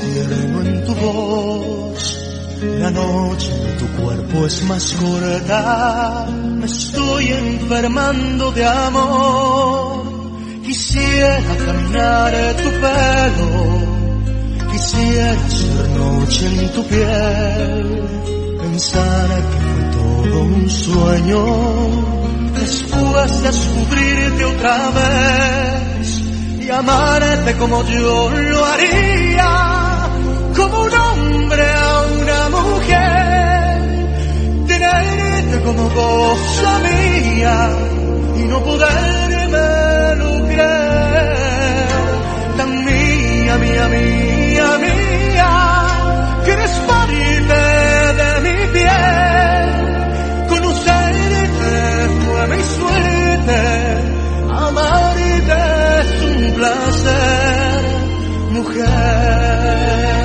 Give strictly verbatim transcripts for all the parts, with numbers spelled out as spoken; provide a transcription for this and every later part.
tierno en tu voz. La noche en tu cuerpo es más corta. Me estoy enfermando de amor. Quisiera caminar tu pelo, quisiera ser noche en tu piel. Pensar que fue todo un sueño, después descubrirte otra vez y amarte como yo lo haría, como un hombre a una mujer, tenerte como cosa mía y no podérmelo creer, tan mía, mía, mía, mía, que eres parte de mi piel, conocerte fue mi suerte, amarte es un placer, mujer.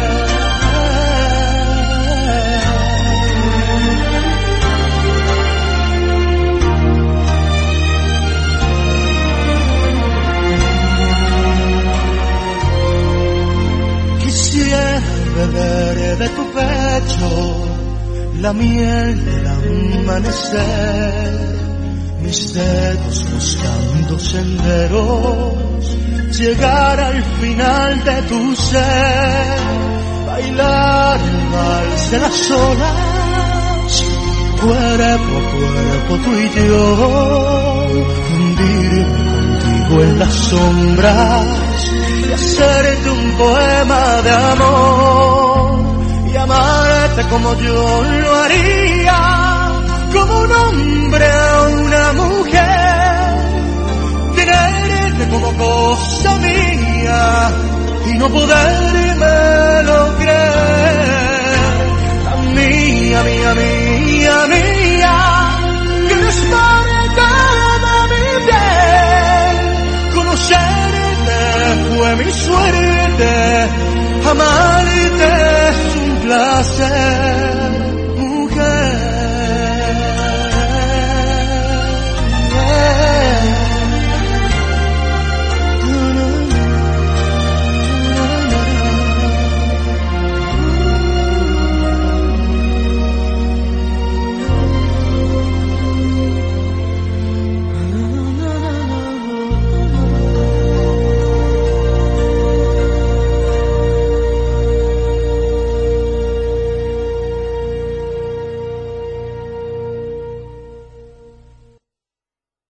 Quisiera beber de tu pecho la miel del amanecer, mis dedos buscando senderos, llegar al final de tu ser, bailar el vals de las olas, cuerpo a cuerpo tú y yo, fundirme contigo en las sombras y hacerte un poema de amor y amarte como yo lo haría, como un hombre a una mujer, tenerte como cosa mía y no podérmelo creer, tan mía, mía, mía, mía, que eres parte de mi piel, conocerte fue mi suerte, amarte es un placer.